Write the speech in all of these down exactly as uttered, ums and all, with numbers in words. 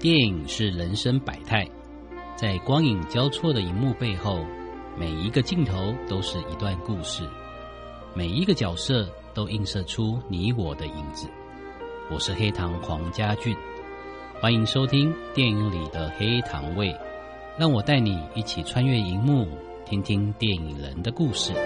电影是人生百态，在光影交错的荧幕背后，每一个镜头都是一段故事，每一个角色都映射出你我的影子。我是黑糖黄家俊，欢迎收听电影里的黑糖味，让我带你一起穿越荧幕，听听电影人的故事。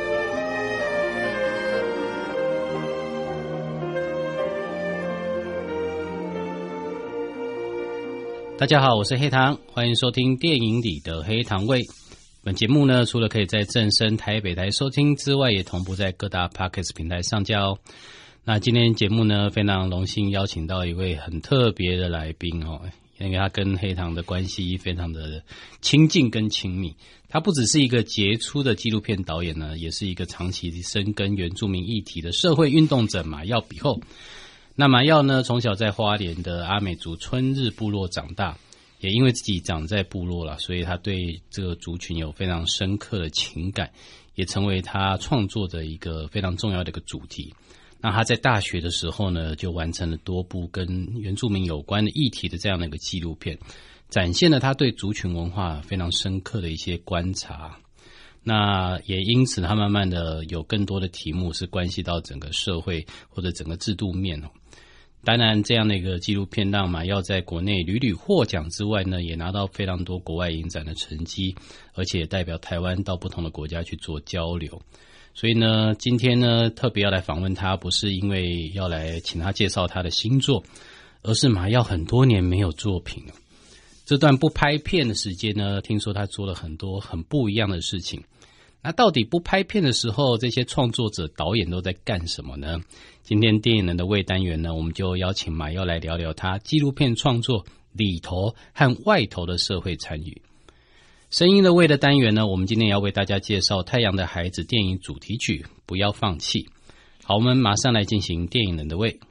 大家好，我是黑糖，欢迎收听电影里的黑糖味。本节目呢，除了可以在正声台北台收听之外，也同步在各大 Podcast 平台上架哦。那今天节目呢，非常荣幸邀请到一位很特别的来宾哦，因为他跟黑糖的关系非常的亲近跟亲密。他不只是一个杰出的纪录片导演呢，也是一个长期深耕原住民议题的社会运动者马耀比后。那马耀呢，从小在花莲的阿美族春日部落长大，也因为自己长在部落啦，所以他对这个族群有非常深刻的情感，也成为他创作的一个非常重要的一个主题。那他在大学的时候呢，就完成了多部跟原住民有关的议题的这样的一个纪录片，展现了他对族群文化非常深刻的一些观察。那也因此他慢慢的有更多的题目是关系到整个社会或者整个制度面。当然这样的一个纪录片让马耀在国内屡屡获奖之外呢，也拿到非常多国外影展的成绩，而且也代表台湾到不同的国家去做交流。所以呢，今天呢特别要来访问他，不是因为要来请他介绍他的新作，而是马耀很多年没有作品了。这段不拍片的时间呢，听说他做了很多很不一样的事情。那到底不拍片的时候，这些创作者导演都在干什么呢？今天电影人的味单元呢，我们就邀请马耀来聊聊他纪录片创作里头和外头的社会参与。声音的味的单元呢，我们今天也要为大家介绍《太阳的孩子》电影主题曲《不要放弃》。好，我们马上来进行电影人的味。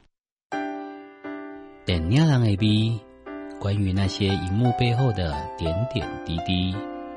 电影人的味，关于那些荧幕背后的点点滴滴。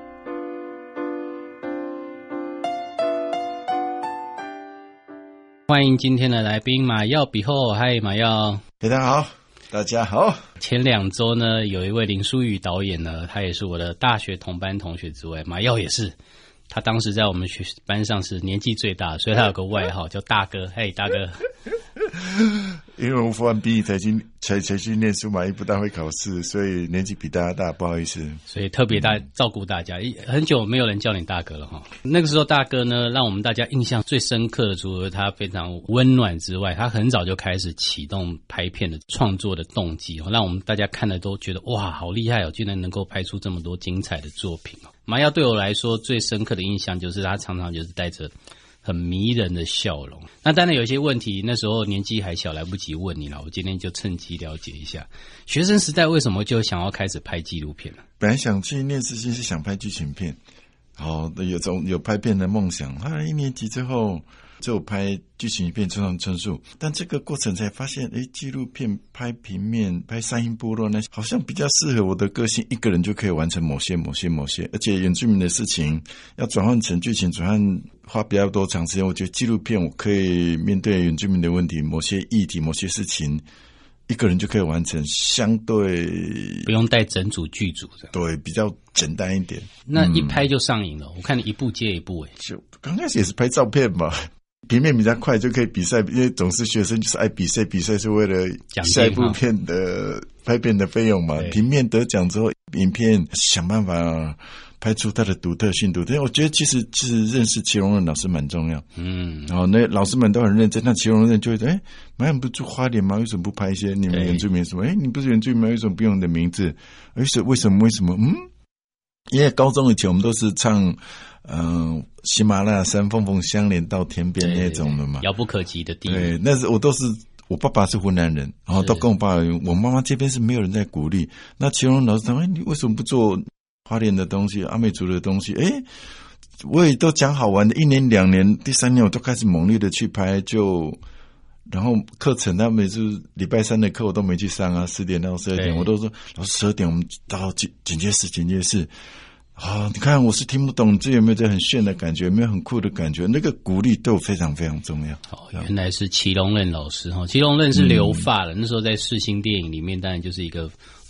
欢迎今天的来宾马耀比后。嗨，马耀。 大家好，大家好。 前两周呢，有一位林书宇导演呢，他也是我的大学同班同学之外，马耀也是。他当时在我们学班上是年纪最大，所以他有个外号叫大哥。嘿，大哥。 因为我服完毕才去才才去念书嘛，也不大会考试，所以年纪比大家大，不好意思。 所以特别大照顾大家，很久没有人叫你大哥了哈。那个时候大哥呢，让我们大家印象最深刻的，除了他非常温暖之外，他很早就开始启动拍片的创作的动机，让我们大家看了都觉得哇，好厉害哦，居然能够拍出这么多精彩的作品哦。马耀对我来说最深刻的印象就是他常常就是带着很迷人的笑容。那当然有一些问题那时候年纪还小，来不及问你了，我今天就趁机了解一下，学生时代为什么就想要开始拍纪录片呢？ 本来想去念世新是想拍剧情片，好，有种有拍片的梦想。后来一年级之后就拍剧情片村上春树，但这个过程才发现，诶，纪录片拍平面、拍山阴部落呢，好像比较适合我的个性，一个人就可以完成某些、某些、某些，而且原住民的事情要转换成剧情，转换花比较多长时间。我觉得纪录片我可以面对原住民的问题、某些议题、某些事情，一个人就可以完成，相对不用带整组剧组的， 对，比较简单一点。 那一拍就上瘾了，嗯、我看你一部接一部，诶， 就刚开始也是拍照片嘛。平面比较快就可以比赛，因为总是学生就是爱比赛，比赛是为了下一部片的拍片的费用嘛。平面得奖之后，影片想办法拍出它的独特性。独特，我觉得其实其实认识祁隆任老师蛮重要。嗯，然后那老师们都很认真，那祁隆任就会说：“哎，马上不住花莲吗？为什么不拍一些你们原住民什么？哎，你不是原住民吗？为什么不用你的名字？为什为什么为什么？嗯，因为高中以前我们都是唱。”嗯，喜马拉雅山峰峰相连到天边那种的嘛， 遥不可及的地。 对，那是我都是我爸爸是湖南人，然后都跟我爸爸，我妈妈这边是没有人在鼓励。那祁隆老师他们，哎，你为什么不做花莲的东西、阿美族的东西？哎，我也都讲好玩的，一年、两年、第三年我都开始猛烈的去拍，就然后课程他每次礼拜三的课我都没去上啊，十点到十二点，我都说老师十二点我们到剪剪接室，剪接室。啊、哦，你看我是听不懂，这有没有这很炫的感觉，有没有很酷的感觉？那个鼓励对我非常非常重要。 哦，原来是祁隆任老师哈，祁隆任是留发的、嗯，那时候在世新电影里面当然就是一个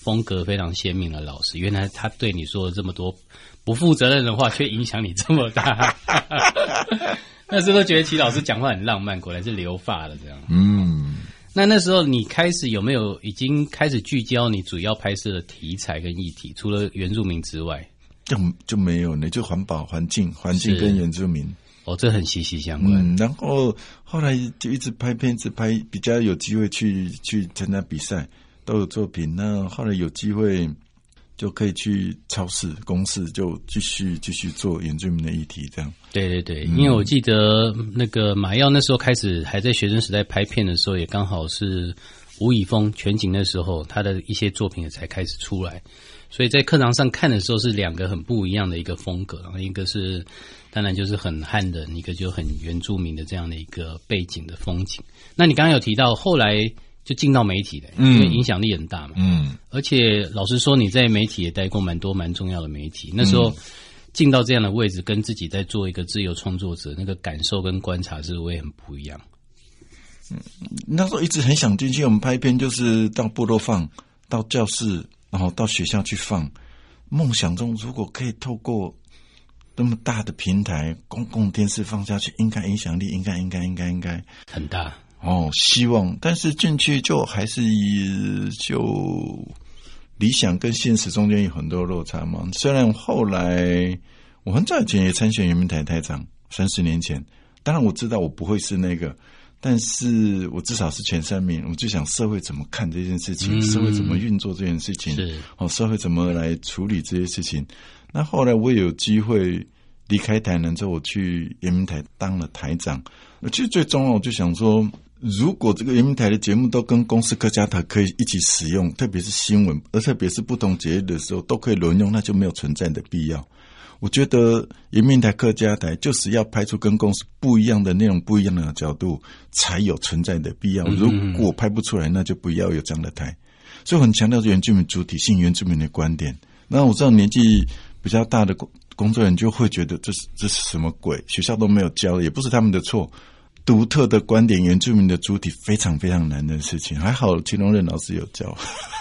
风格非常鲜明的老师，原来他对你说了这么多不负责任的话，却影响你这么大。那时候觉得齐老师讲话很浪漫，果然是留发了这样。嗯，那那时候你开始有没有已经开始聚焦你主要拍摄的题材跟议题？除了原住民之外， 就就没有呢，就环保、环境、环境跟原住民。 哦，这很息息相关。 嗯，然后后来就一直拍片子，拍比较有机会去去参加比赛，都有作品。那后来有机会就可以去超市、公司，就继续继续做原住民的议题，这样。 对对对，因为我记得那个马耀那时候开始还在学生时代拍片的时候，也刚好是吴以峰全景的时候，他的一些作品也才开始出来。所以在课堂上看的时候是两个很不一样的一个风格，一个是当然就是很汉人，一个就很原住民的这样的一个背景的风景。那你刚刚有提到后来就进到媒体的，因为影响力很大嘛。嗯，而且老实说你在媒体也待过蛮多蛮重要的媒体，那时候进到这样的位置，跟自己在做一个自由创作者那个感受跟观察是会很不一样。 嗯，那时候一直很想进去，我们拍片就是到部落放，到教室，然后到学校去放。梦想中如果可以透过那么大的平台，公共电视放下去，应该影响力应该应该应该应该很大哦。希望，但是进去就还是就理想跟现实中间有很多落差嘛。虽然后来我很早以前也参选原民台台长，三十年前，当然我知道我不会是那个。但是我至少是前三名，我就想社会怎么看这件事情，嗯、社会怎么运作这件事情，是哦，社会怎么来处理这些事情。那后来我也有机会离开台南之后，我去原民台当了台长。其实最重要，我就想说，如果这个原民台的节目都跟公视客家台可以一起使用，特别是新闻，而特别是不同节日的时候都可以轮用，那就没有存在的必要。我觉得原民台客家台就是要拍出跟公司不一样的内容，不一样的角度，才有存在的必要。如果拍不出来，那就不要有这样的台。所以我很强调原住民主体性、原住民的观点。那我知道年纪比较大的工作人员就会觉得这是这是什么鬼，学校都没有教，也不是他们的错。独特的观点，原住民的主体非常非常难的事情。还好秦荣任老师有教。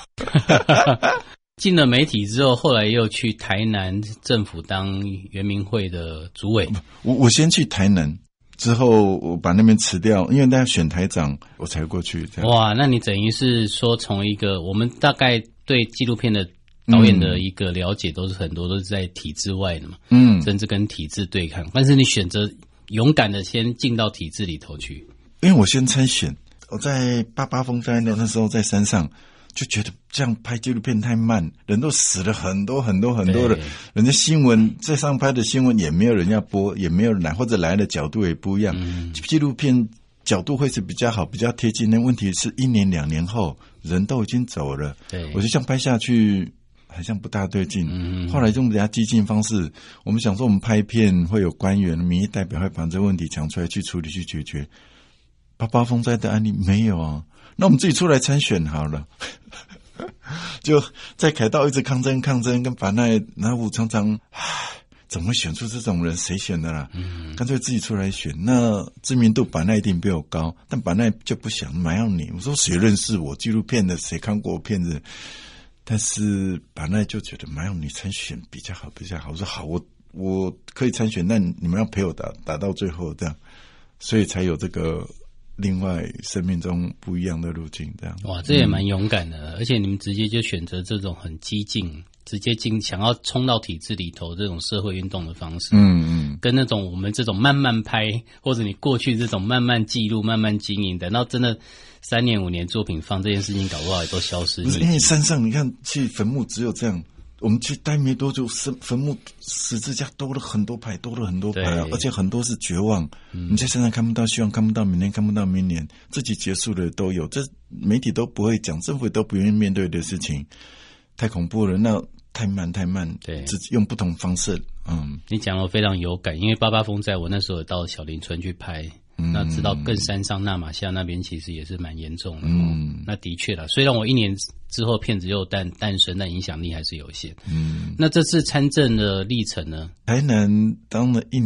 进了媒体之后，后来又去台南政府当原民会的主委。 我我先去台南，之后我把那边辞掉，因为大家选台长，我才过去。 哇，那你等于是说从一个我们大概对纪录片的导演的一个了解，都是很多都是在体制外的嘛，嗯，甚至跟体制对抗。但是你选择勇敢的先进到体制里头去， 因为我先参选，我在八八风灾那时候在山上。就觉得这样拍纪录片太慢，人都死了很多很多很多的，人家新闻在上拍的新闻也没有人要播，也没有人来，或者来的角度也不一样。嗯、纪录片角度会是比较好，比较贴近。那问题是一年两年后，人都已经走了，对，我就这样拍下去，好像不大对劲。嗯、后来用比较激进方式，我们想说我们拍片会有官员、民意代表会把这个问题讲出来去处理去解决。八八风灾的案例没有啊。那我们自己出来参选好了，就在凯道一直抗争抗争，跟板奈南湖常常，怎么会选出这种人？谁选的啦？嗯，干脆自己出来选。那知名度板奈一定比我高，但板奈就不想买要你。我说谁认识我？纪录片的谁看过我片子？但是板奈就觉得买要你参选比较好，比较好。我说好，我我可以参选，但你们要陪我打打到最后，这样，所以才有这个。另外生命中不一样的路径，这样哇，这也蛮勇敢的、嗯、而且你们直接就选择这种很激进直接进想要冲到体制里头这种社会运动的方式，嗯嗯，跟那种我们这种慢慢拍或者你过去这种慢慢记录慢慢经营，等到真的三年五年作品放这件事情搞不好也都消失。 不是因为山上你看去坟墓只有这样，我们去待没多久，坟墓十字架多了很多排，多了很多排啊，而且很多是绝望。嗯、你在山上看不到希望，看不到明年，看不到明年，自己结束了都有，这媒体都不会讲，政府都不愿意面对的事情，太恐怖了。那太慢太慢，对，只用不同方式。嗯， 你讲的非常有感，因为八八风灾，我那时候有到小林村去拍。嗯、那知道更山上纳马夏那边其实也是蛮严重的，嗯，那的确啦，虽然我一年之后片子又诞诞生，但影响力还是有限。嗯，那这次参政的历程呢？ 台南当了一年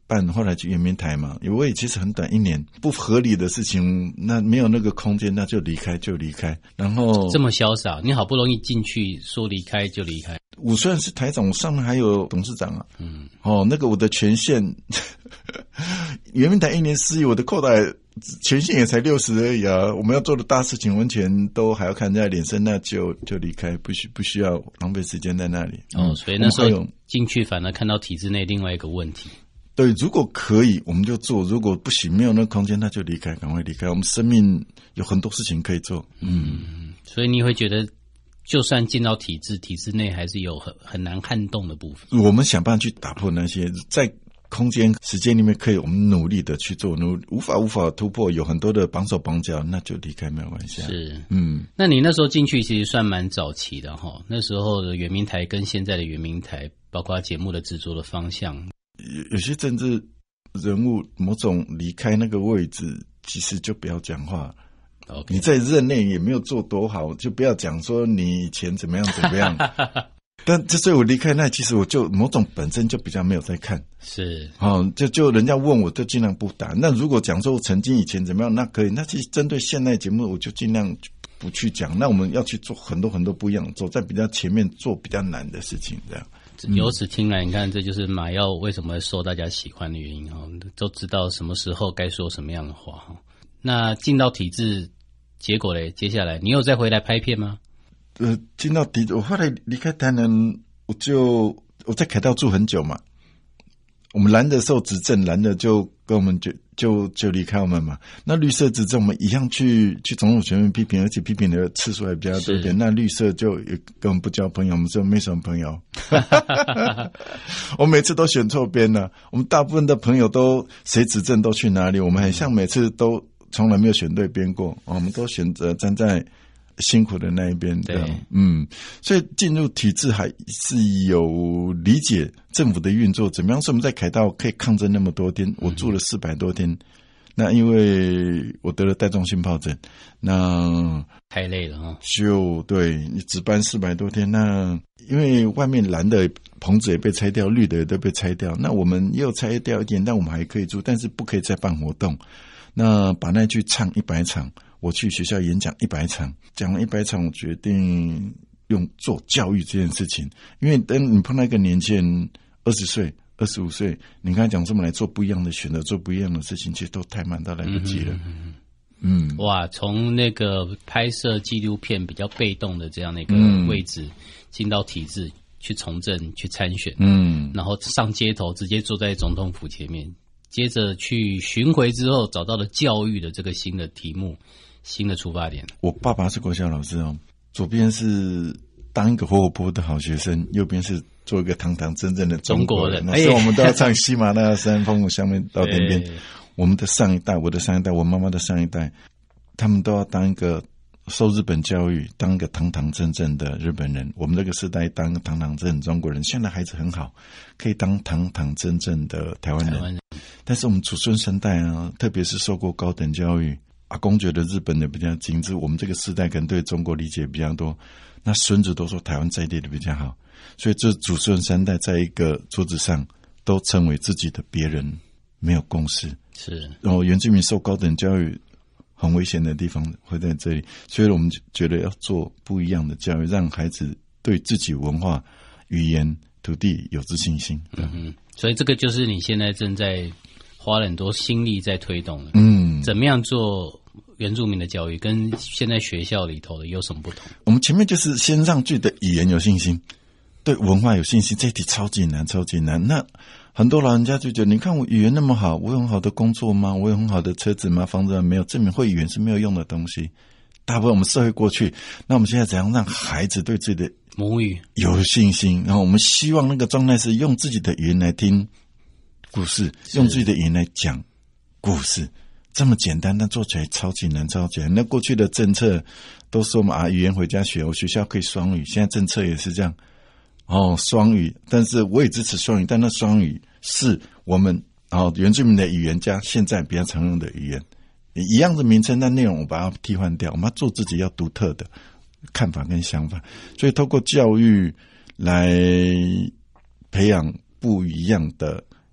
办，后来去圆明台嘛，我也其实很短一年，不合理的事情，那没有那个空间，那就离开就离开。然后这么潇洒，你好不容易进去，说离开就离开。 我虽然是台长，我上面还有董事长啊，嗯，哦，那个我的权限，圆明台一年四亿，我的扣打权限也才六十而已啊。我们要做的大事情，完全都还要看人家脸色，那就就离开，不需不需要浪费时间在那里。 哦，所以那时候进去反而看到体制内另外一个问题。 对，如果可以我们就做，如果不行没有那个空间，那就离开，赶快离开。我们生命有很多事情可以做。 嗯，所以你会觉得就算进到体制，体制内还是有很很难撼动的部分。 我们想办法去打破那些在空间时间里面可以我们努力的去做，努无法无法突破，有很多的绑手绑脚，那就离开没有关系。 是，嗯，那你那时候进去其实算蛮早期的哈，那时候的圆明台跟现在的圆明台，包括节目的制作的方向。 有有些政治人物某种离开那个位置，其实就不要讲话。Okay. 你在任内也没有做多好，就不要讲说你以前怎么样怎么样。但这所以我离开那，其实我就某种本身就比较没有在看。 是， 哦，就就人家问我，就尽量不答。那如果讲说我曾经以前怎么样，那可以。那其实针对现代节目，我就尽量不去讲。那我们要去做很多很多不一样，走在比较前面，做比较难的事情，这样。 由此听来，你看，这就是马耀为什么受大家喜欢的原因哈，都知道什么时候该说什么样的话哈。那进到体制，结果嘞，接下来你有再回来拍片吗？ 呃，进到体制，我后来离开台南，我就我在凯道住很久嘛。我们蓝的受执政，蓝的就跟我们就就就离开我们嘛。那绿色执政，我们一样去去总统全面批评，而且批评的次数还比较多一点。那绿色就也跟我们不交朋友，我们说没什么朋友。我每次都选错边了，我们大部分的朋友都谁执政都去哪里，我们很像每次都从来没有选对边过，我们都选择站在辛苦的那一边，对，嗯，所以进入体制还是有理解政府的运作怎么样。所以我们在凯道可以抗争那么多天，我住了四百多天。那因为我得了带状性疱疹，那太累了哈。 就对，你值班四百多天，那因为外面蓝的棚子也被拆掉，绿的也都被拆掉，那我们又拆掉一点，但我们还可以住，但是不可以再办活动。那把那句唱一百场。我去学校演讲一百场，讲了一百场，我决定用做教育这件事情。因为等你碰到一个年轻人，二十岁、二十五岁，你跟他讲这么来做不一样的选择，做不一样的事情，其实都太慢，都来不及了。嗯，嗯嗯哇，从那个拍摄纪录片比较被动的这样的一个位置，嗯、进到体制去从政、去参选，嗯，然后上街头，直接坐在总统府前面，接着去巡回之后，找到了教育的这个新的题目。新的出发点。我爸爸是国小老师哦，左边是当一个活活泼的好学生，右边是做一个堂堂正正的中国人。所以我们都要唱喜马拉雅山，风舞香面到天边。我们的上一代，我的上一代，我妈妈的上一代，他们都要当一个受日本教育，当一个堂堂正正的日本人。我们这个时代当一个堂堂正正中国人。现在孩子很好，可以当堂堂正正的台湾人。台湾人但是我们祖孙三代啊，特别是受过高等教育。阿公觉得日本的比较精致，我们这个世代可能对中国理解比较多，那孙子都说台湾在地的比较好，所以这祖孙三代在一个桌子上都成为自己的别人，没有共识。 是， 然后原住民受高等教育很危险的地方会在这里，所以我们觉得要做不一样的教育，让孩子对自己文化、语言、土地有自信心。 嗯哼，所以这个就是你现在正在花了很多心力在推动的。嗯，怎么样做原住民的教育，跟现在学校里头的有什么不同？ 我们前面就是先让自己的语言有信心，对文化有信心，这一题超级难，超级难。那很多老人家就觉得，你看我语言那么好，我有很好的工作吗？我有很好的车子吗？房子吗？没有，证明会语言是没有用的东西。大部分我们社会过去，那我们现在怎样让孩子对自己的母语有信心？然后我们希望那个状态是用自己的语言来听故事，用自己的语言来讲故事，这么简单，但做起来超级难，超级难。那过去的政策都说嘛，啊，语言回家学，我学校可以双语，现在政策也是这样，哦，双语，但是我也支持双语，但那双语是我们哦原住民的语言加现在比较常用的语言，一样的名称，但内容我把它替换掉，我们要做自己要独特的看法跟想法，所以透过教育来培养不一样的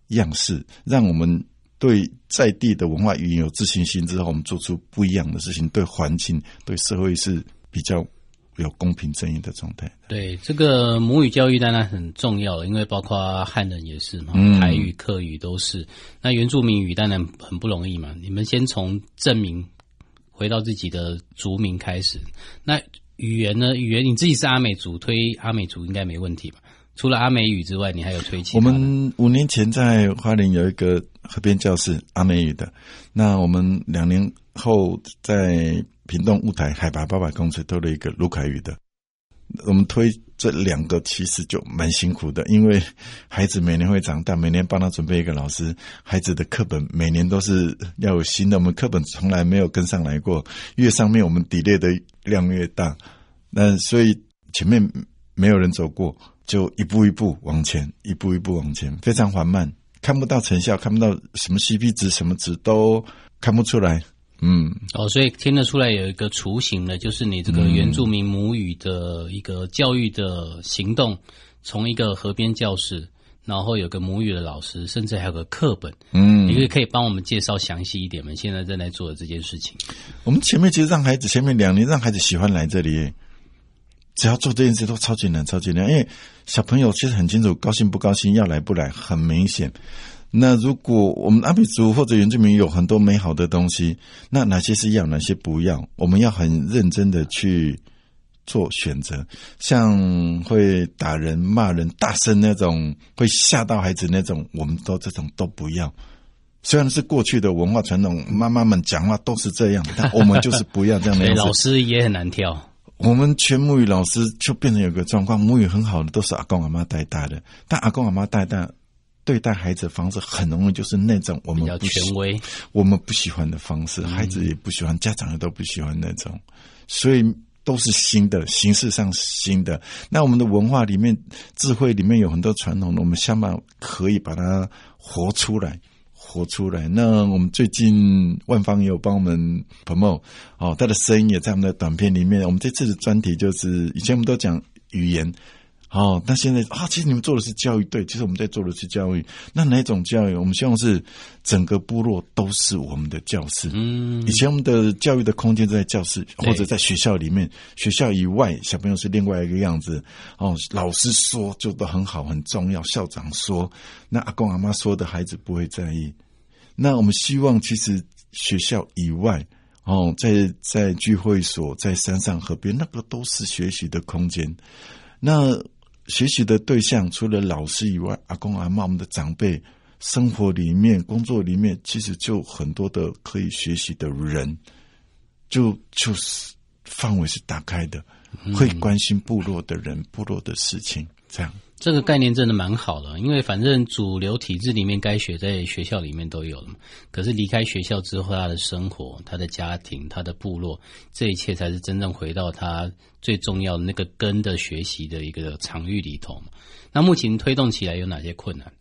样式，让我们对在地的文化语言有自信心之后，我们做出不一样的事情，对环境、对社会是比较有公平正义的状态。 对，这个母语教育当然很重要了，因为包括汉人也是嘛， 嗯、 台语、客语都是。那原住民语当然很不容易嘛，你们先从证明回到自己的族名开始。那语言呢？语言你自己是阿美族，推阿美族应该没问题吧？除了阿美语之外，你还有推其他的？ 我们五年前在花莲有一个河边教室，阿美语的。那我们两年后在屏东雾台海拔八百公尺推了一个卢凯语的。我们推这两个其实就蛮辛苦的，因为孩子每年会长大，每年帮他准备一个老师，孩子的课本每年都是要有新的，我们课本从来没有跟上来过，越上面我们delay的量越大，那所以前面没有人走过，就一步一步往前，一步一步往前，非常缓慢，看不到成效，看不到什么 C P 值，什么值都看不出来。嗯， 哦，所以听得出来有一个雏形了，就是你这个原住民母语的一个教育的行动，从一个河边教室，然后有个母语的老师，甚至还有个课本。嗯，你可以帮我们介绍详细一点吗？现在正在做的这件事情。 我们前面其实让孩子前面两年让孩子喜欢来这里，只要做这件事都超级难，超级难，因为小朋友其实很清楚，高兴不高兴，要来不来，很明显。那如果我们阿美族或者原住民有很多美好的东西，那哪些是要，哪些不要，我们要很认真的去做选择。像会打人、骂人、大声那种，会吓到孩子那种，我们都这种都不要。虽然是过去的文化传统，妈妈们讲话都是这样，但我们就是不要这样的样子。 老师也很难挑。 我们全母语老师就变成有个状况，母语很好的都是阿公阿妈带大的，但阿公阿妈带大对待孩子的方式很容易就是那种我们不比较权威， 我们不喜欢的方式，孩子也不喜欢，家长也都不喜欢那种，所以都是新的，形式上新的。那我们的文化里面、智慧里面有很多传统的，我们想办法可以把它活出来。活出来。那我们最近万方也有帮我们 promote 哦，他的声音也在我们的短片里面。我们这次的专题就是以前我们都讲语言，哦，那现在啊，其实你们做的是教育，对，其实我们在做的是教育。那哪种教育？我们希望是整个部落都是我们的教室。嗯，以前我们的教育的空间在教室或者在学校里面，学校以外小朋友是另外一个样子。哦，老师说就都很好，很重要。校长说，那阿公阿妈说的孩子不会在意。那我们希望其实学校以外，哦，在在聚会所、在山上河边，那个都是学习的空间。那学习的对象除了老师以外，阿公阿嬷我们的长辈，生活里面工作里面其实就很多的可以学习的人，就就是范围是打开的，会关心部落的人、部落的事情，这样。 这个概念真的蛮好的，因为反正主流体制里面该学在学校里面都有了嘛。可是离开学校之后，他的生活、他的家庭、他的部落，这一切才是真正回到他最重要的那个根的学习的一个场域里头嘛。那目前推动起来有哪些困难？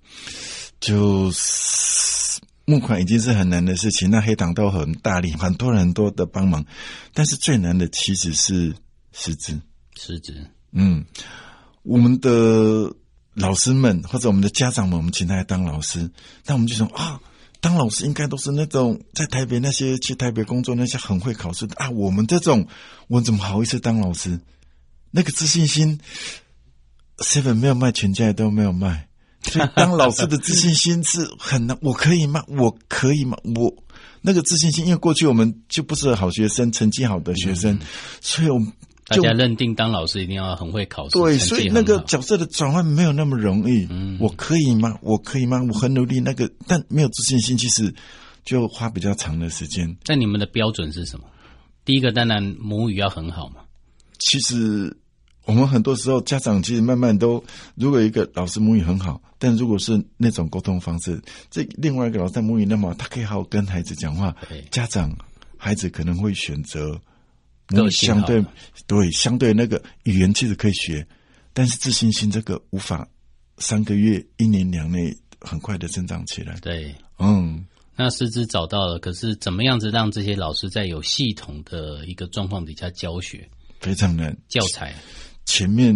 就是募款已经是很难的事情，那黑糖都很大力，很多人很多的帮忙，但是最难的其实是师资。 师资， 嗯。我们的老师们或者我们的家长们，我们请他来当老师，那我们就说啊，当老师应该都是那种在台北那些去台北工作那些很会考试的啊，我们这种我怎么好意思当老师？那个自信心 seven 没有卖，全家也都没有卖，所以当老师的自信心是很难。我可以吗？我可以吗？我那个自信心，因为过去我们就不是好学生，成绩好的学生，嗯、所以我们。 大家认定当老师一定要很会考试， 对，所以那个角色的转换没有那么容易。嗯，我可以吗？我可以吗？我很努力，那个但没有自信心，其实就花比较长的时间。 但你们的标准是什么？第一个当然母语要很好嘛。 其实我们很多时候家长其实慢慢都，如果一个老师母语很好，但如果是那种沟通方式，这另外一个老师母语那么好，他可以好好跟孩子讲话，家长孩子可能会选择。相对对相对那个语言其实可以学，但是自信心这个无法三个月、一年、两年很快的增长起来。 对， 嗯， 那师资找到了，可是怎么样子让这些老师在有系统的一个状况底下教学？ 非常难。 教材前面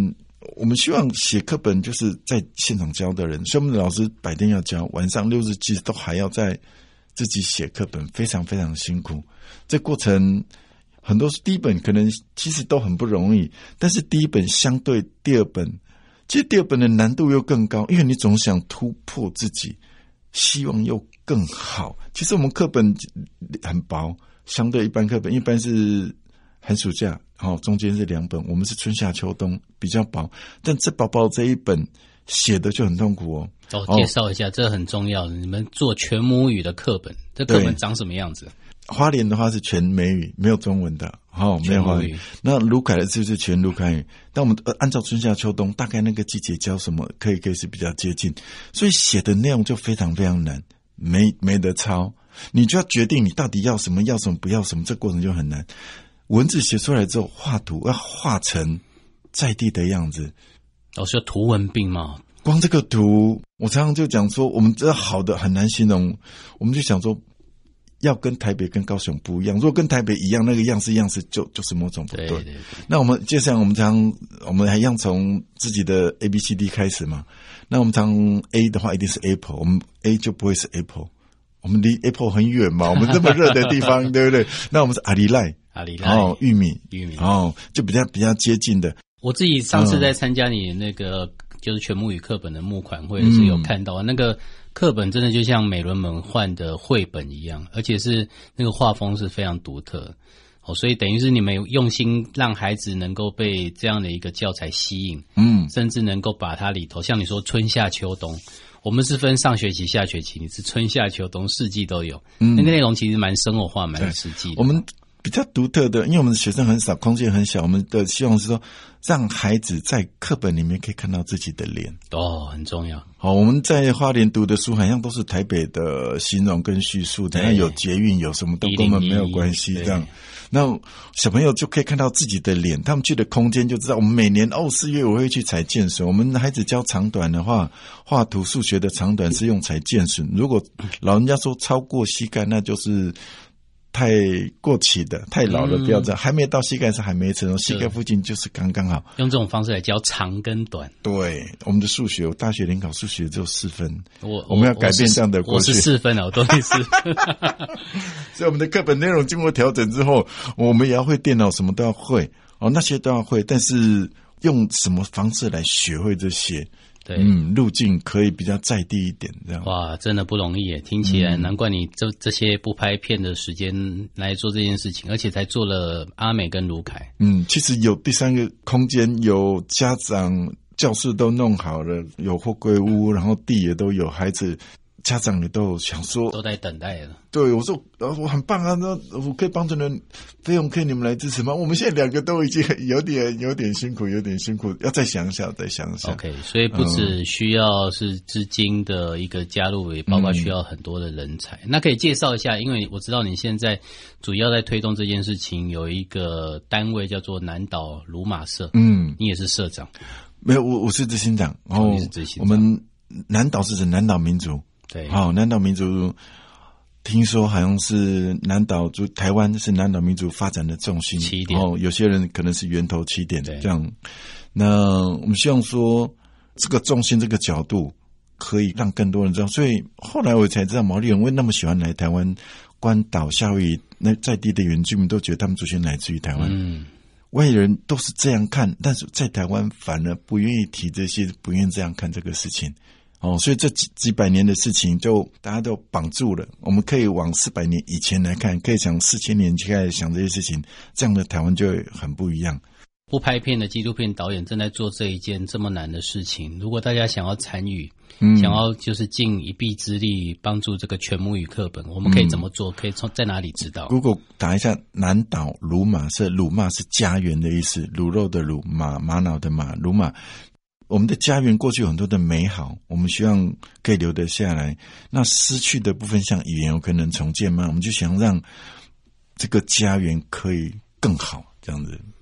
我们希望写课本就是在现场教的人，所以我们的老师白天要教，晚上六日其实都还要在自己写课本，非常非常辛苦。这过程很多第一本可能其实都很不容易，但是第一本相对第二本，其实第二本的难度又更高，因为你总想突破自己，希望又更好。其实我们课本很薄，相对一般课本，一般是寒暑假，哦，中间是两本，我们是春夏秋冬比较薄，但这薄薄这一本写的就很痛苦哦。 哦，介绍一下，这很重要的，你们做全母语的课本，这课本长什么样子？ 花莲的话是全美语，没有中文的，哦，没有华语。那卢凯的就是全卢凯语。但我们按照春夏秋冬，大概那个季节教什么，可以可以是比较接近，所以写的内容就非常非常难，没没得抄，你就要决定你到底要什么，要什么不要什么，这过程就很难。文字写出来之后，画图要画成在地的样子。 哦，是图文并茂。 光这个图，我常常就讲说，我们这好的很难形容，我们就想说。要跟台北跟高雄不一样，如果跟台北一样，那个样式样式就就是某种不对。 对对对。 那我们就像我们常我们还一样从自己的 A B C D 开始嘛。那我们常 A 的话一定是 Apple， 我们 A 就不会是 Apple， 我们离 Apple 很远嘛，我们这么热的地方，对不对？那我们是阿里赖， 阿里赖哦，玉米， 玉米哦，就比较比较接近的。 我自己上次在参加你那个、嗯、就是全母语课本的募款会的时候有看到、嗯、那个。课本真的就像美轮美奂的绘本一样，而且是那个画风是非常独特哦，所以等于是你们用心让孩子能够被这样的一个教材吸引，嗯，甚至能够把它里头，像你说春夏秋冬，我们是分上学期、下学期，你是春夏秋冬四季都有，嗯，那个内容其实蛮生活化、蛮实际的。 我们比较独特的，因为我们的学生很少，空间很小，我们的希望是说，让孩子在课本里面可以看到自己的脸。 哦，很重要。 好，我们在花莲读的书好像都是台北的形容跟叙述，等下有捷运有什么都跟我们没有关系，这样。那小朋友就可以看到自己的脸，他们去的空间就知道。我们每年哦四月我会去采剑笋，我们孩子教长短的话，画图数学的长短是用采剑笋，如果老人家说超过膝盖，那就是太过期的，太老了，不要这样。还没到膝盖是还没成，膝盖附近就是刚刚好。 用这种方式来教长跟短。 对，我们的数学，我大学联考数学只有四分， 我我们要改变这样的过去。 我是四分啊，我都是四分。 所以我们的课本内容经过调整之后，我们也要会电脑，什么都要会哦，那些都要会，但是用什么方式来学会这些？对，嗯，路径可以比较在地一点，这样。 哇，真的不容易耶！听起来，难怪你这这些不拍片的时间来做这件事情，而且才做了阿美跟卢凯。 嗯，其实有第三个空间，有家长教室都弄好了，有货柜屋，然后地也都有，孩子家长也都有想说都在等待了。 对，我说我很棒啊，那我可以帮助人，费用可以你们来支持吗？我们现在两个都已经有点有点辛苦，有点辛苦，要再想一下，再想一下。 OK， 所以不只需要是资金的一个加入，也包括需要很多的人才。嗯、那可以介绍一下，因为我知道你现在主要在推动这件事情，有一个单位叫做南岛鲁马社，嗯，你也是社长。 没有，我我是执行长，然后我们南岛是指南岛民族。 对， 好、哦，南岛民族听说好像是南岛就台湾是南岛民族发展的重心起点， 哦，有些人可能是源头起点这样。那我们希望说这个重心这个角度可以让更多人知道，所以后来我才知道毛利人为那么喜欢来台湾关岛、夏威夷，那在地的原居民都觉得他们祖先来自于台湾。嗯，外人都是这样看，但是在台湾反而不愿意提这些，不愿意这样看这个事情。哦，所以这几几百年的事情就大家都绑住了。我们可以往四百年以前来看，可以想四千年去开始想这些事情，这样的台湾就会很不一样。 不拍片的纪录片导演正在做这一件这么难的事情。如果大家想要参与，嗯、想要就是尽一臂之力帮助这个全母语课本，我们可以怎么做？嗯、可以从在哪里知道？ 如果打一下南岛鲁马社，鲁马是家园的意思，卤肉的卤，玛玛瑙的玛，鲁马。我们的家园过去有很多的美好，我们希望可以留得下来。那失去的部分，像语言有可能重建吗？我们就想让这个家园可以更好，这样子。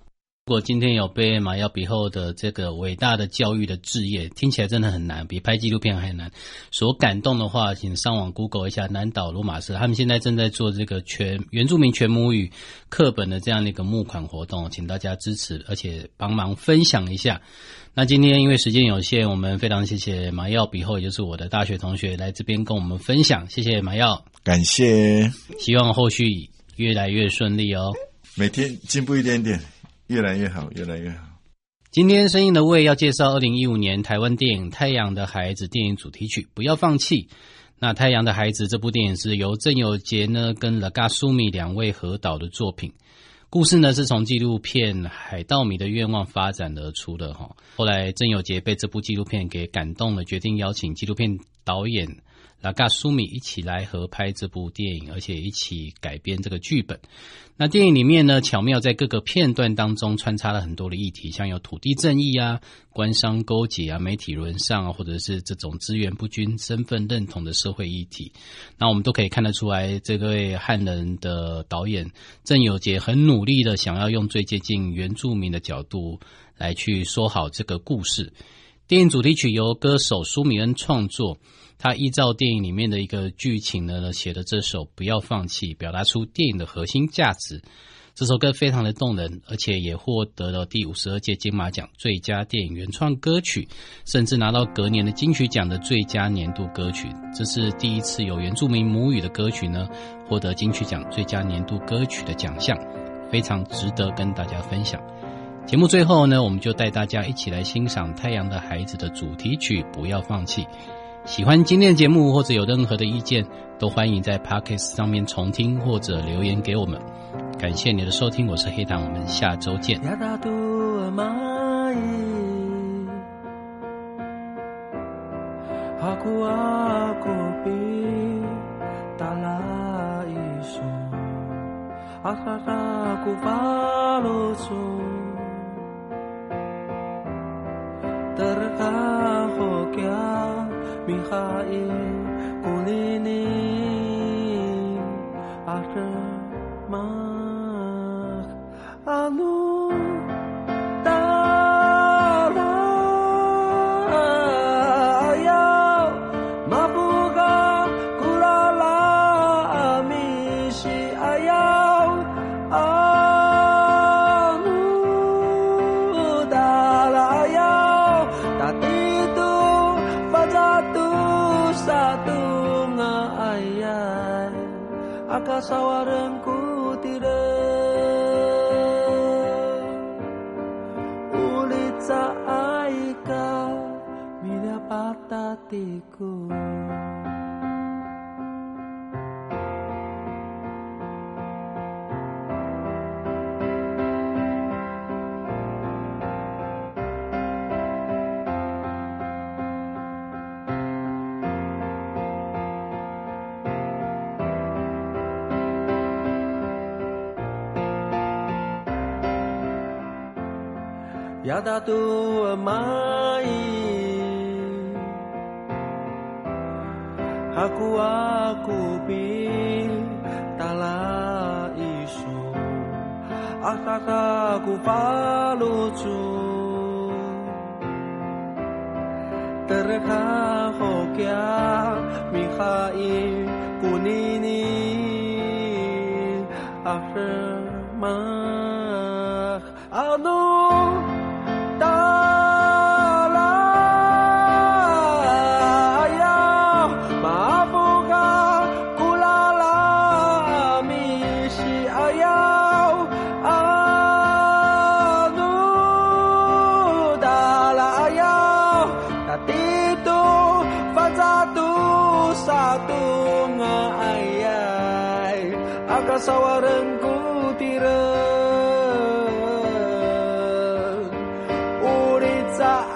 如果今天有被马耀比后的这个伟大的教育的志业，听起来真的很难，比拍纪录片还难。所感动的话，请上网 Google 一下南岛罗马社，他们现在正在做这个全原住民全母语课本的这样的一个募款活动，请大家支持，而且帮忙分享一下。那今天因为时间有限，我们非常谢谢马耀比后，也就是我的大学同学来这边跟我们分享，谢谢马耀， 感谢， 希望后续越来越顺利哦， 每天进步一点点。越来越好，越来越好。 今天声音的味要介绍二零一五年台湾电影《太阳的孩子》电影主题曲《不要放弃》。那《太阳的孩子》这部电影是由郑有杰呢跟拉嘎苏米两位合导的作品。故事呢是从纪录片《海盗迷的愿望》发展而出的哈。后来郑有杰被这部纪录片给感动了，决定邀请纪录片导演拉嘎苏米一起来合拍这部电影，而且一起改编这个剧本。那电影里面呢，巧妙在各个片段当中穿插了很多的议题，像有土地正义啊、官商勾结啊、媒体沦丧啊，或者是这种资源不均、身份认同的社会议题。那我们都可以看得出来，这位汉人的导演郑有杰很努力的想要用最接近原住民的角度来去说好这个故事。电影主题曲由歌手苏米恩创作，他依照电影里面的一个剧情呢写的这首《不要放弃》，表达出电影的核心价值。这首歌非常的动人，而且也获得了第五十二届金马奖最佳电影原创歌曲，甚至拿到隔年的金曲奖的最佳年度歌曲。这是第一次有原住民母语的歌曲呢获得金曲奖最佳年度歌曲的奖项，非常值得跟大家分享。节目最后呢，我们就带大家一起来欣赏《太阳的孩子》的主题曲《不要放弃》。喜欢今天的节目或者有任何的意见，都欢迎在 Podcast 上面重听或者留言给我们。感谢你的收听，我是黑糖，我们下周见。 Mikhail kulini armah anu tarayau mabuga kulala misi ayau anu dalayau tatitu fajatu satu ngayai akasawarengku tidak ulit sa aika mina patatiku Yada tu mai Aku aku pi tala isu Akaka ku palucu Terka hokya Mikhail kunini Akhirmah Anu Kasawarengku tira urit sa